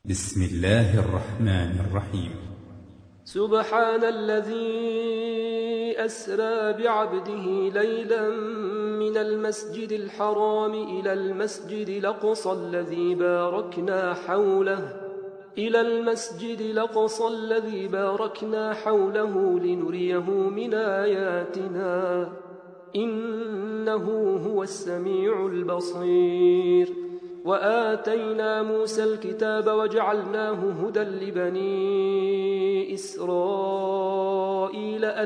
بسم الله الرحمن الرحيم. سبحان الذي أسرى بعبده ليلا من المسجد الحرام إلى المسجد الأقصى الذي باركنا حوله لنريه من آياتنا إنه هو السميع البصير. وآتينا موسى الكتاب وجعلناه هدى لبني إسرائيل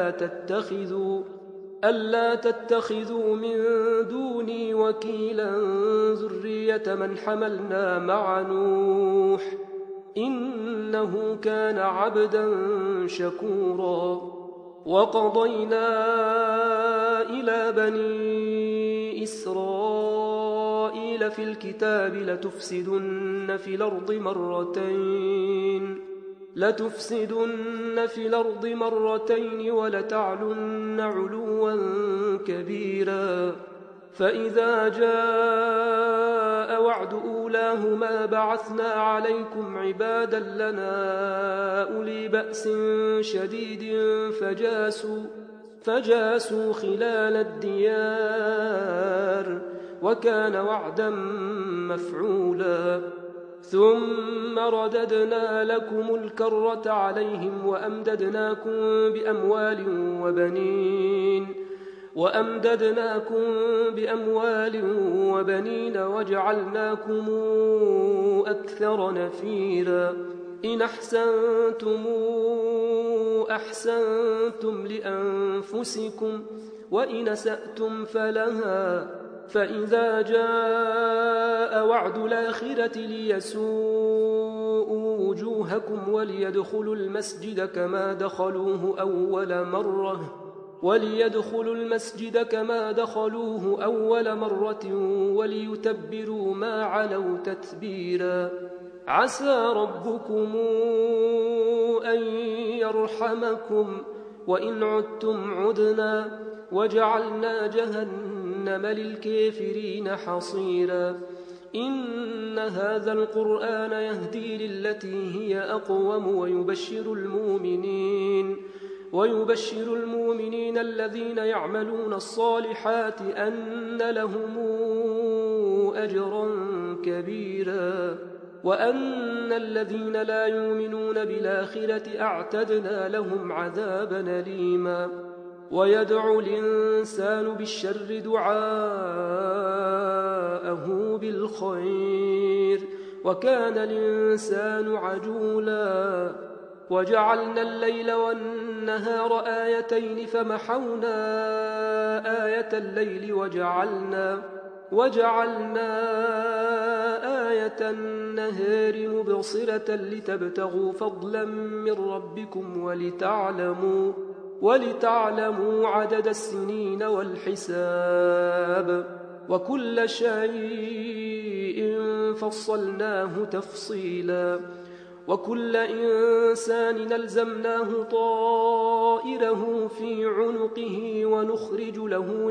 ألا تتخذوا من دوني وكيلا ذرية من حملنا مع نوح إنه كان عبدا شكورا. وقضينا إلى بني إسرائيل في الكتاب لتفسدن في الأرض مرتين ولتعلن علوا كبيرا. فإذا جاء وعد أولاهما بعثنا عليكم عبادا لنا أولي بأس شديد فجاسوا خلال الديار وكان وعدا مفعولا. ثم رددنا لكم الكرة عليهم وأمددناكم بأموال وبنين وجعلناكم أكثر نفيرا. إن أحسنتم لأنفسكم وإن أسأتم فلها. فإذا جاء وعد الآخرة ليسوءوا وجوهكم وليدخلوا المسجد كما دخلوه أول مرة وليتبروا ما علوا تتبيرا. عسى ربكم أن يرحمكم وإن عدتم عدنا وجعلنا جهنم للكافرين حصيرا. إن هذا القرآن يهدي للتي هي أقوم ويبشر المؤمنين الذين يعملون الصالحات أن لهم أجرا كبيرا وأن الذين لا يؤمنون بالآخرة أعتدنا لهم عذابا أليما. ويدعو الإنسان بالشر دعاءه بالخير وكان الإنسان عجولا. وجعلنا الليل والنهار آيتين فمحونا آية الليل وجعلنا آية النهار مبصرة لتبتغوا فضلا من ربكم ولتعلموا عدد السنين والحساب وكل شيء فصلناه تفصيلا. وكل إنسان ألزمناه طائره في عنقه ونخرج له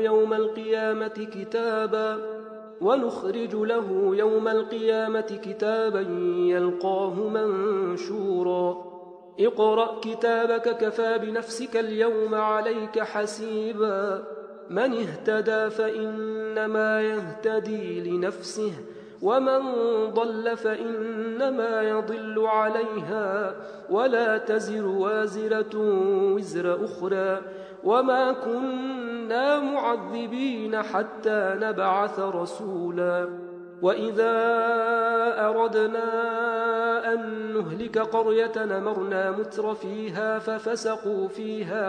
يوم القيامة كتابا يلقاه منشورا. اقرأ كتابك كفى بنفسك اليوم عليك حسيبا. من اهتدى فإنما يهتدي لنفسه ومن ضل فإنما يضل عليها ولا تزر وازرة وزر أخرى وما كنا معذبين حتى نبعث رسولا. وإذا أردنا أن نهلك قرية أمرنا متر فيها ففسقوا فيها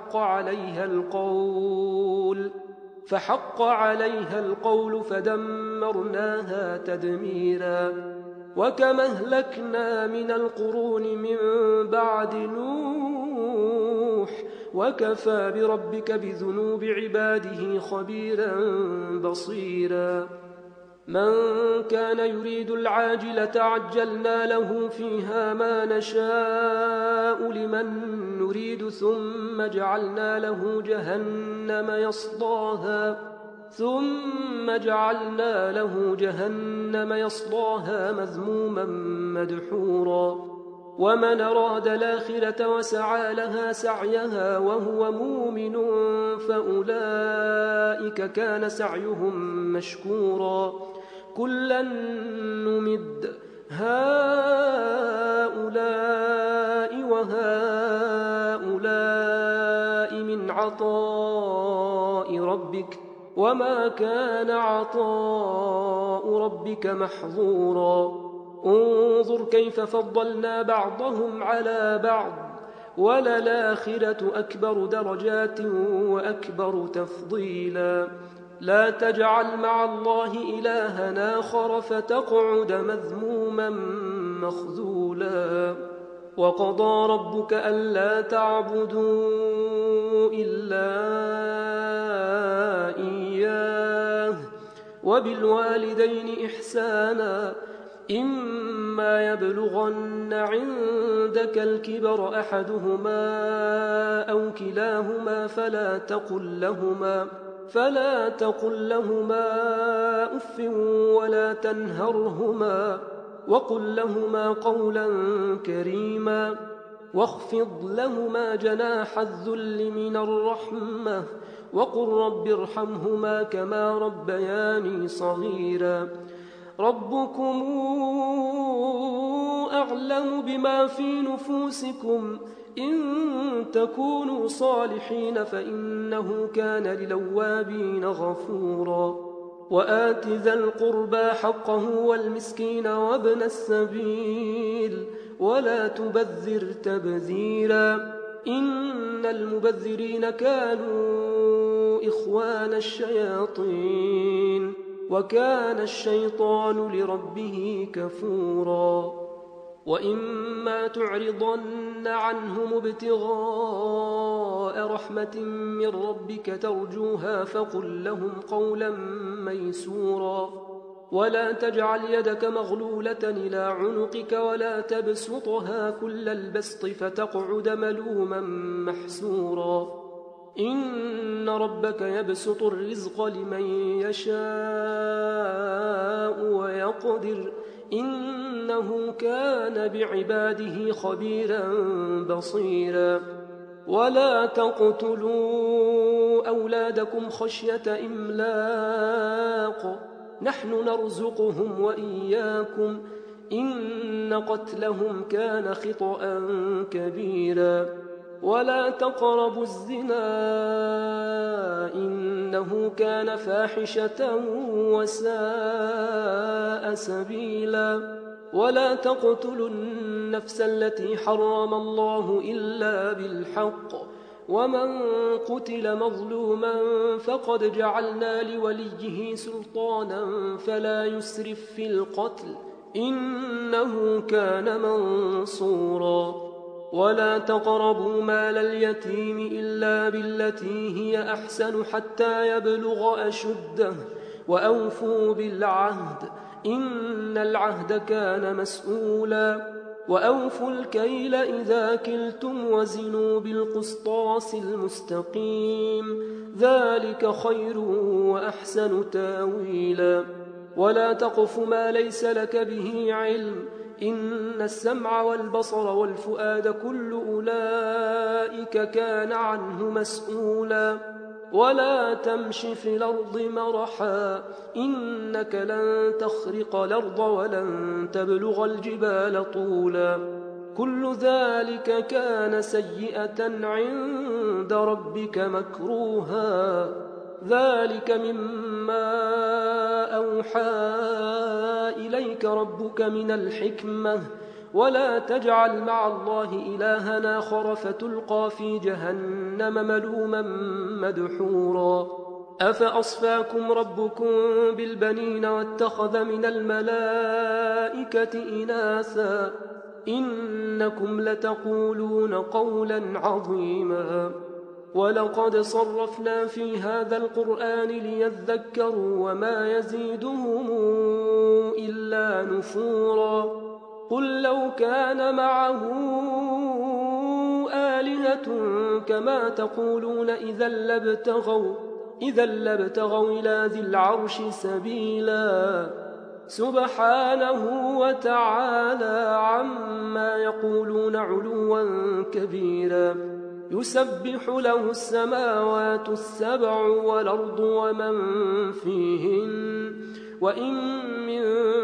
فحق عليها القول فدمرناها تدميرا. وكما أهلكنا من القرون من بعد نوح وكفى بربك بذنوب عباده خبيرا بصيرا. من كان يريد العاجلة عجلنا له فيها ما نشاء لمن نريد ثم جعلنا له جهنم يصلاها مذموما مدحورا ومن أراد الآخرة وسعى لها سعيها وهو مؤمن فأولئك كان سعيهم مشكورا كلا نمد هؤلاء وهؤلاء من عطاء ربك وما كان عطاء ربك محظورا انظر كيف فضلنا بعضهم على بعض وللآخرة أكبر درجات وأكبر تفضيلا لا تجعل مع الله إلها آخر فتقعد مذموما مخذولا وقضى ربك ألا تعبدوا إلا إياه وبالوالدين إحسانا إما يبلغن عندك الكبر أحدهما أو كلاهما فلا تقل لهما أف ولا تنهرهما وقل لهما قولا كريما واخفض لهما جناح الذل من الرحمة وقل رب ارحمهما كما ربياني صغيرا ربكم أعلم بما في نفوسكم إن تكونوا صالحين فإنه كان للأوابين غفورا وآت ذا القربى حقه والمسكين وابن السبيل ولا تبذر تبذيرا إن المبذرين كانوا إخوان الشياطين وكان الشيطان لربه كفورا وإما تعرضن عنهم ابتغاء رحمة من ربك ترجوها فقل لهم قولا ميسورا ولا تجعل يدك مغلولة إلى عنقك ولا تبسطها كل البسط فتقعد ملوما محسورا إن ربك يبسط الرزق لمن يشاء ويقدر إنه كان بعباده خبيرا بصيرا ولا تقتلوا أولادكم خشية إملاق نحن نرزقهم وإياكم إن قتلهم كان خطأ كبيرا ولا تقربوا الزنا إنه كان فاحشة وساء سبيلا ولا تقتلوا النفس التي حرم الله إلا بالحق ومن قتل مظلوما فقد جعلنا لوليه سلطانا فلا يسرف في القتل إنه كان منصورا ولا تقربوا مال اليتيم إلا بالتي هي أحسن حتى يبلغ أشده وأوفوا بالعهد إن العهد كان مسؤولا وأوفوا الكيل إذا كلتم وزنوا بالقسطاس المستقيم ذلك خير وأحسن تاويلا ولا تقف ما ليس لك به علم إن السمع والبصر والفؤاد كل أولئك كان عنه مسؤولا ولا تمش في الأرض مرحا إنك لن تخرق الأرض ولن تبلغ الجبال طولا كل ذلك كان سيئة عند ربك مكروها ذلك مما أوحى إليك ربك من الحكمة ولا تجعل مع الله إلها آخر فتلقى في جهنم ملوما مدحورا أفأصفاكم ربكم بالبنين واتخذ من الملائكة إناثا إنكم لتقولون قولا عظيما ولقد صرفنا في هذا القرآن ليذكروا وما يزيدهم إلا نفورا قل لو كان معه آلهة كما تقولون إذا لابتغوا إلى ذي العرش سبيلا سبحانه وتعالى عما يقولون علوا كبيرا. يسبح له السماوات السبع والأرض ومن فيهن وإن من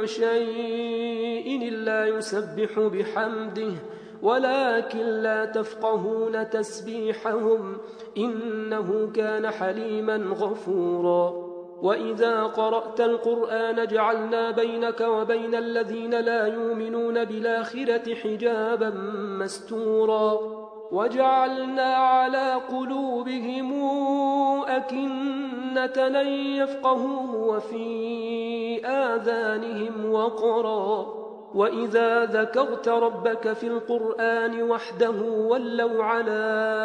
شيء إلا يسبح بحمده ولكن لا تفقهون تسبيحهم إنه كان حليما غفورا. وإذا قرأت القرآن جعلنا بينك وبين الذين لا يؤمنون بالآخرة حجابا مستورا وجعلنا على قلوبهم أكنة أن يفقهوه وفي آذانهم وقرا وإذا ذكرت ربك في القرآن وحده ولوا على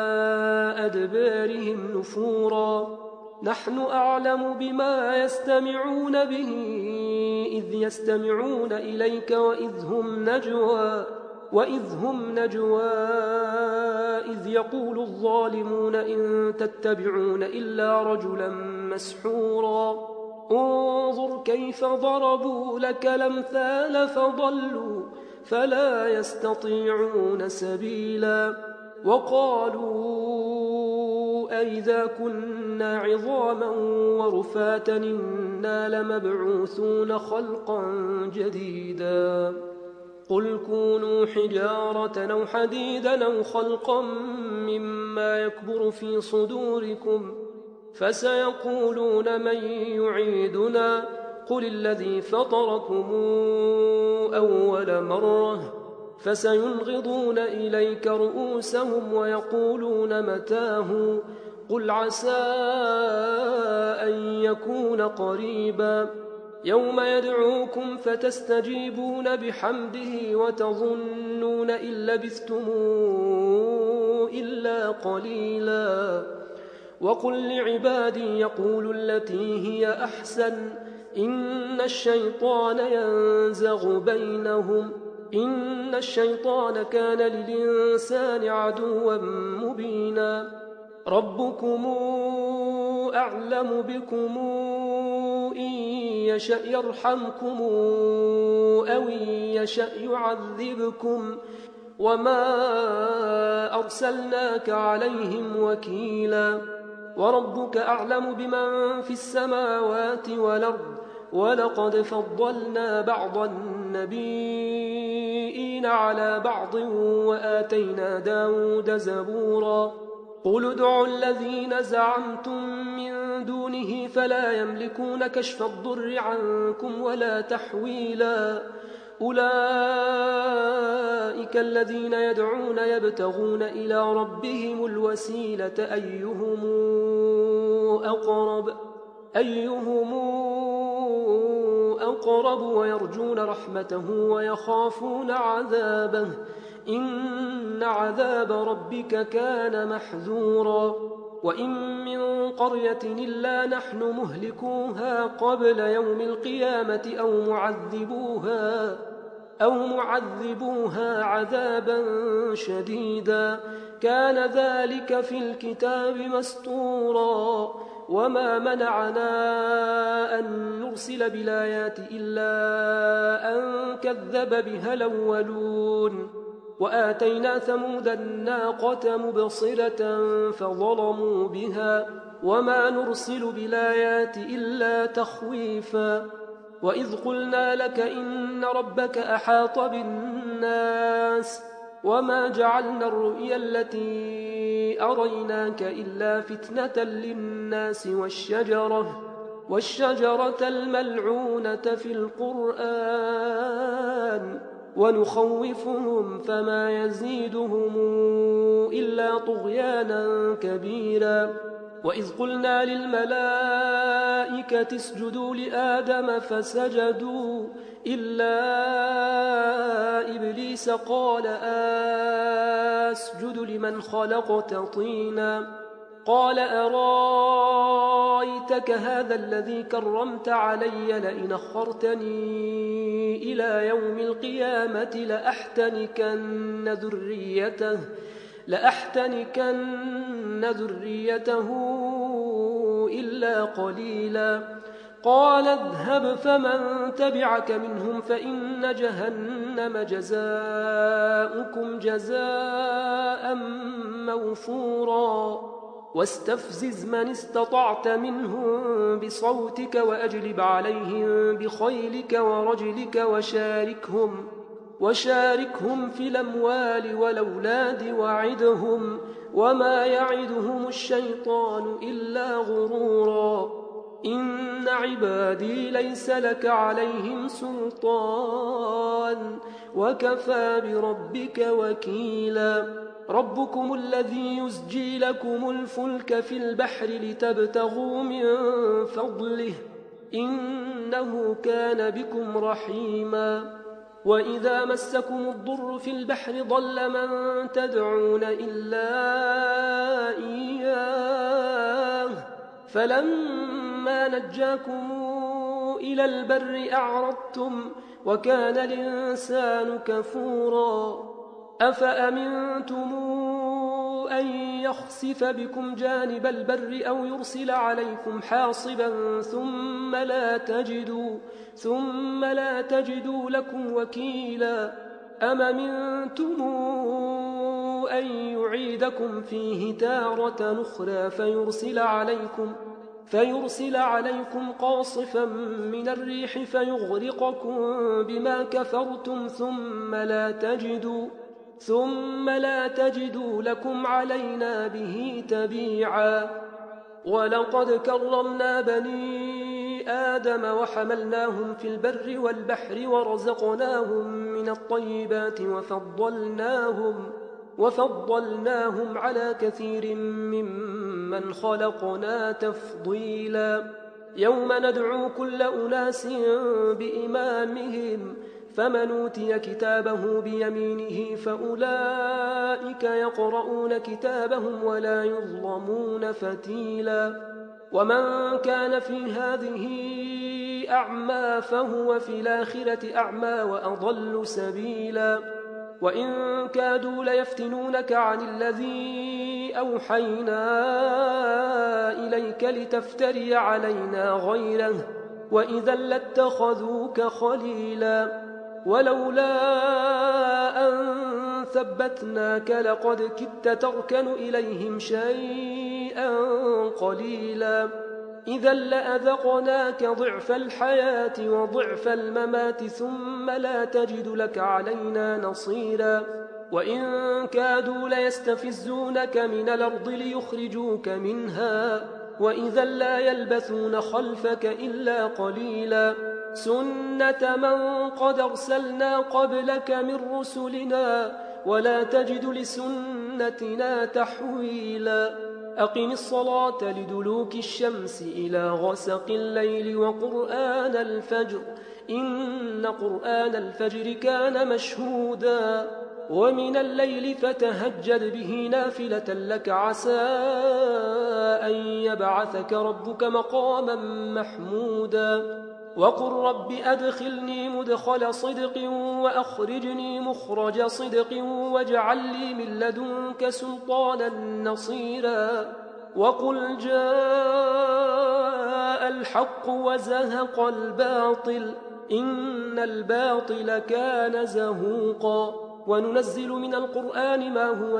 أدبارهم نفورا. نحن أعلم بما يستمعون به إذ يستمعون إليك وإذ هم نجوى إذ يقول الظالمون إن تتبعون إلا رجلا مسحورا. انظر كيف ضربوا لك الأمثال فضلوا فلا يستطيعون سبيلا. وقالوا أئذا كنا عظاما ورفاتا إنا لمبعوثون خلقا جديدا. قل كونوا حجارة أو حديدا أو خلقا مما يكبر في صدوركم فسيقولون من يعيدنا قل الذي فطركم أول مرة فسينغضون إليك رؤوسهم ويقولون متاه قل عسى أن يكون قريبا. يوم يدعوكم فتستجيبون بحمده وتظنون إن لبثتم إلا قليلا. وقل لعبادي يقولوا التي هي أحسن إن الشيطان ينزغ بينهم إن الشيطان كان للإنسان عدوا مبينا. ربكم أعلم بكم إن يشأ يرحمكم أو إن يشأ يعذبكم وما أرسلناك عليهم وكيلا. وربك أعلم بمن في السماوات والأرض ولقد فضلنا بعض النبيين على بعض وآتينا داود زبورا. قل ادعوا الذين زعمتم من دونه فلا يملكون كشف الضر عنكم ولا تحويلا. أولئك الذين يدعون يبتغون إلى ربهم الوسيلة أيهم أقرب ويرجون رحمته ويخافون عذابه إن عذاب ربك كان محذورا. وإن من قرية إلا نحن مهلكوها قبل يوم القيامة أو معذبوها عذابا شديدا كان ذلك في الكتاب مسطورا. وما منعنا أن نرسل بالآيات إلا أن كذب بها الأولون. وآتينا ثمود الناقة مبصرة فظلموا بها وما نرسل بالآيات إلا تخويفا. وإذ قلنا لك إن ربك أحاط بالناس وما جعلنا الرؤيا التي أريناك إلا فتنة للناس والشجرة الملعونة في القرآن ونخوفهم فما يزيدهم إلا طغيانا كبيرا. وإذ قلنا للملائكة اسجدوا لآدم فسجدوا إلا إبليس قال أسجد لمن خلقت طينا قال أرايتك هذا الذي كرمت علي لئن أخرتني إلى يوم القيامة لأحتنكن ذريته إلا قليلا قال اذهب فمن تبعك منهم فإن جهنم جزاؤكم جزاء موفورا واستفزز من استطعت منهم بصوتك وأجلب عليهم بخيلك ورجلك وشاركهم في الأموال والأولاد وعدهم وما يعدهم الشيطان إلا غرورا إن عبادي ليس لك عليهم سلطان وكفى بربك وكيلا ربكم الذي يزجي لكم الفلك في البحر لتبتغوا من فضله إنه كان بكم رحيما وإذا مسكم الضر في البحر ضل من تدعون إلا إياه فلما نجاكم إلى البر أعرضتم وكان الإنسان كفورا أفأمنتم أن يخسف بكم جانب البر أو يرسل عليكم حاصبا ثم لا تجدوا لكم وكيلا أم أمنتم أن يعيدكم فيه تارة أخرى فيرسل عليكم قاصفا من الريح فيغرقكم بما كفرتم ثم لا تجدوا لكم علينا به تبيعا ولقد كرمنا بني آدم وحملناهم في البر والبحر ورزقناهم من الطيبات وفضلناهم على كثير ممن خلقنا تفضيلا يوم ندعو كل أناس بإمامهم فمن أوتي كتابه بيمينه فأولئك يقرؤون كتابهم ولا يظلمون فتيلا ومن كان في هذه أعمى فهو في الآخرة أعمى وأضل سبيلا وإن كادوا ليفتنونك عن الذي أوحينا إليك لتفتري علينا غيره وإذا لاتخذوك خليلا ولولا أن ثبتناك لقد كدت تركن إليهم شيئا قليلا إذا لأذقناك ضعف الحياة وضعف الممات ثم لا تجد لك علينا نصيرا وإن كادوا ليستفزونك من الأرض ليخرجوك منها وإذا لا يلبثون خلفك إلا قليلا سنة من قد أرسلنا قبلك من رسلنا ولا تجد لسنتنا تحويلا أقم الصلاة لدلوك الشمس إلى غسق الليل وقرآن الفجر إن قرآن الفجر كان مشهودا ومن الليل فتهجد به نافلة لك عسى أن يبعثك ربك مقاما محمودا وقل رب أدخلني مدخل صدق وأخرجني مخرج صدق واجعل لي من لدنك سلطانا نصيرا وقل جاء الحق وزهق الباطل إن الباطل كان زهوقا وننزل من القرآن ما هو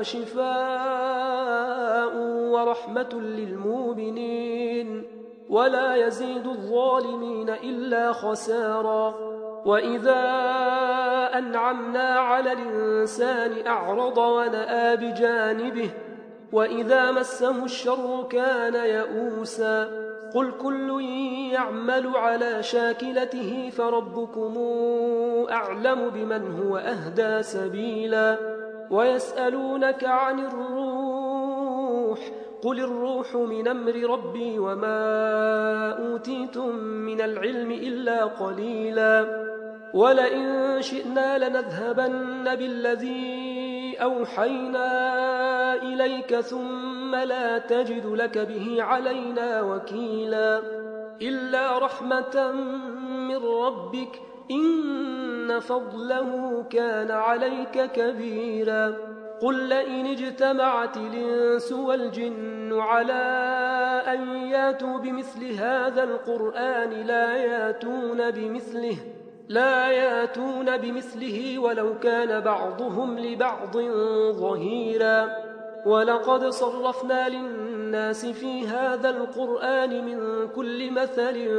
شفاء ورحمة للمؤمنين ولا يزيد الظالمين إلا خسارا وإذا أنعمنا على الإنسان أعرض ونأى بجانبه وإذا مسه الشر كان يئوسا قل كل يعمل على شاكلته فربكم أعلم بمن هو أهدى سبيلا ويسألونك عن الروح قل الروح من أمر ربي وما أوتيتم من العلم إلا قليلا ولئن شئنا لنذهبن بالذي أوحينا إليك ثم لا تجد لك به علينا وكيلا إلا رحمة من ربك إن فضله كان عليك كبيرا قل لئن اجتمعت الإنس والجن على أن ياتوا بمثل هذا القرآن لا ياتون بمثله ولو كان بعضهم لبعض ظهيرا. ولقد صرفنا للناس في هذا القرآن من كل مثل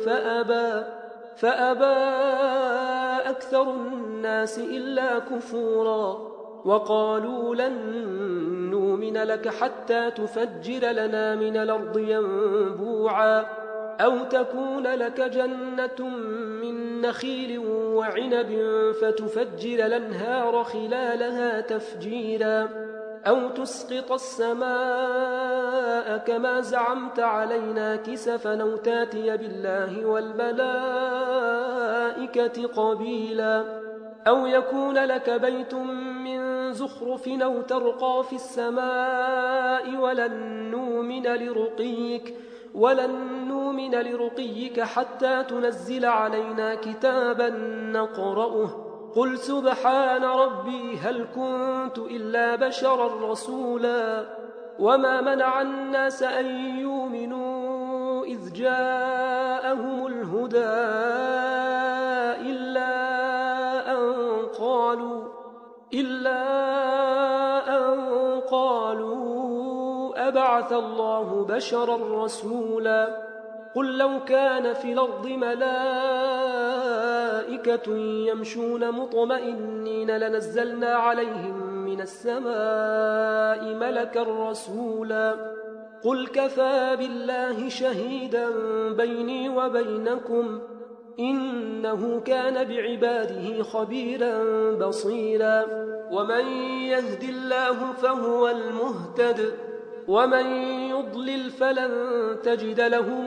فأبى أكثر الناس إلا كفورا. وقالوا لن نؤمن لك حتى تفجر لنا من الأرض ينبوعا أو تكون لك جنة من نخيل وعنب فتفجر الأنهار خلالها تفجيرا أو تسقط السماء كما زعمت علينا كسفا أو تاتي بالله والملائكة قبيلا أو يكون لك بيت من زخرف أو ترقى في السماء ولن نؤمن لرقيك حتى تنزل علينا كتابا نقرأه قل سبحان ربي هل كنت إلا بشرا رسولا. وما منع الناس أن يؤمنوا إذ جاءهم الهدى إلا أن قالوا أبعث الله بشرا رسولا. قل لو كان في الأرض ملائكة يمشون مطمئنين لنزلنا عليهم من السماء ملكا رسولا. قل كفى بالله شهيدا بيني وبينكم إنه كان بعباده خبيرا بصيرا. ومن يهد الله فهو المهتد ومن يضلل فلن تجد لهم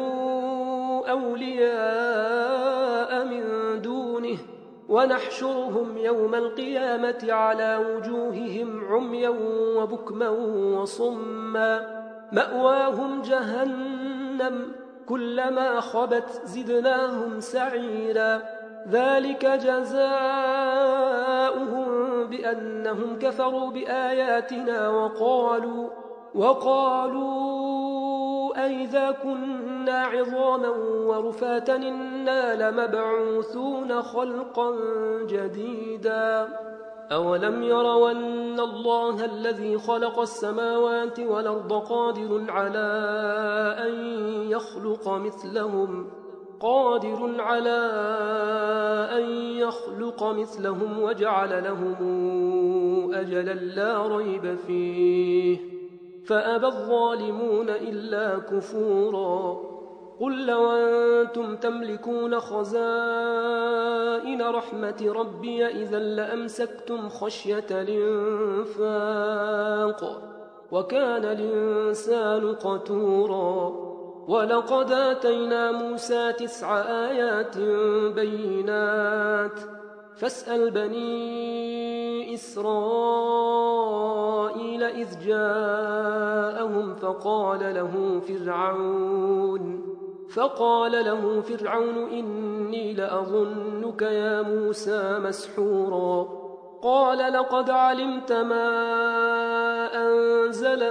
أولياء من دونه ونحشرهم يوم القيامة على وجوههم عميا وبكما وصما مأواهم جهنم كلما خبت زدناهم سعيرا. ذلك جزاؤهم بأنهم كفروا بآياتنا وقالوا أئذا كنا عظاما ورفاتا إنا لمبعوثون خلقا جديدا. أولم يروا أن الله الذي خلق السماوات والأرض قادر على أن يخلق مثلهم وجعل لهم أجلا لا ريب فيه فأبى الظالمون إلا كفورا. قل لو أنتم تملكون خزائن رحمة ربي إذا لأمسكتم خشية الإنفاق وكان الإنسان قتورا. ولقد آتينا موسى 9 آيات بينات فاسأل بني إسرائيل إذ جاءهم فقال له فرعون إني لأظنك يا موسى مسحورا. قال لقد علمت ما أنزل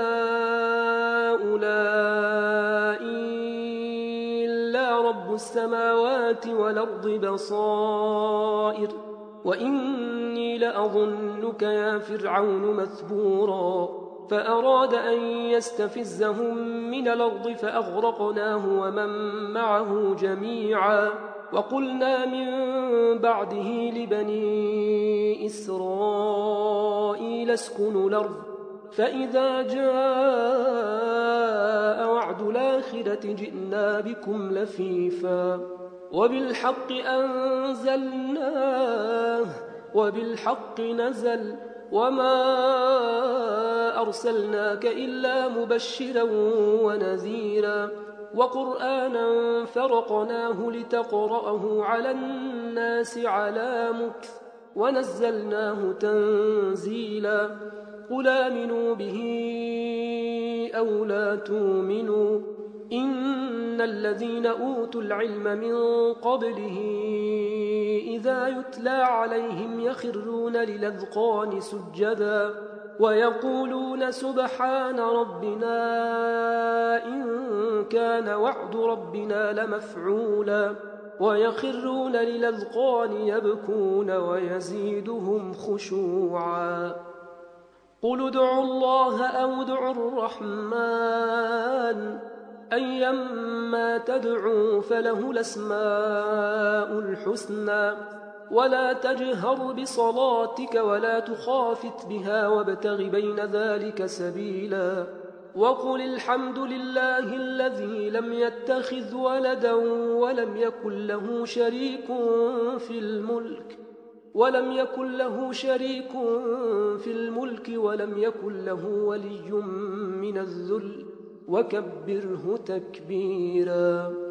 هؤلاء إلا رب السماوات والأرض بصائر وإني لأظنك يا فرعون مثبورا. فأراد أن يستفزهم من الأرض فأغرقناه ومن معه جميعا. وقلنا من بعده لبني إسرائيل اسكنوا الأرض فإذا جاء وعد الآخرة جئنا بكم لفيفا وبالحق أنزلناه وبالحق نزل وما أرسلناك إلا مبشرا ونذيرا وقرآنا فرقناه لتقرأه على الناس على مكث ونزلناه تنزيلا. قل آمنوا به أو لا تؤمنوا إن الذين أوتوا العلم من قبله إذا يتلى عليهم يخرون للأذقان سجدا ويقولون سبحان ربنا إن كان وعد ربنا لمفعولا ويخرون للأذقان يبكون ويزيدهم خشوعا قل ادعوا الله أو ادعوا الرحمن أيما تدعوا فله الأسماء الحسنى ولا تجهر بصلاتك ولا تخافت بها وابتغ بين ذلك سبيلا وقل الحمد لله الذي لم يتخذ ولدا ولم يكن له شريك في الملك ولم يكن له ولي من الذل وكبره تكبيرا